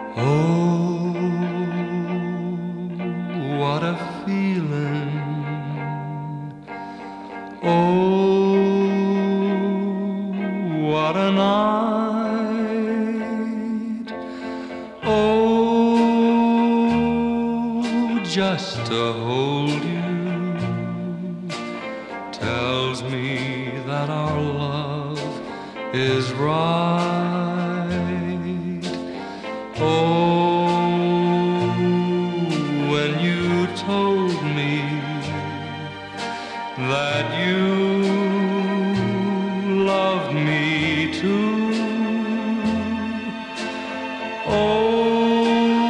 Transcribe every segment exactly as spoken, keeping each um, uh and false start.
Oh, what a feeling. Oh, what a night. Oh, just to hold you tells me that our love is right. Oh, when you told me that you loved me too. Oh,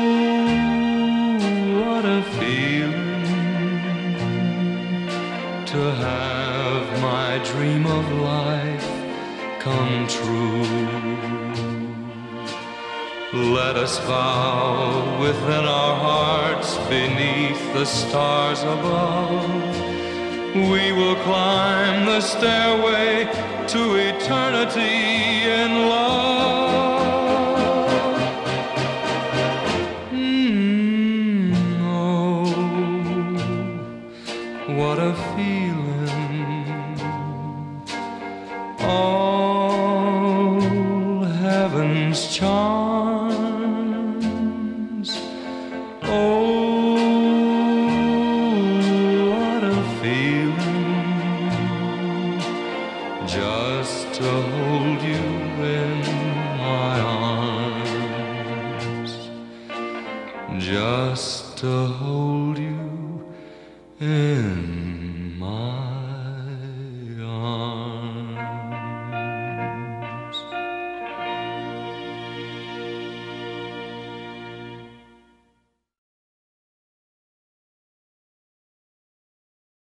what a feeling to have my dream of life come true. Let us vow within our hearts, beneath the stars above, we will climb the stairway to eternity in love. Mm, oh, what a feeling. All heaven's charms. Oh, just to hold you in my arms, just to hold you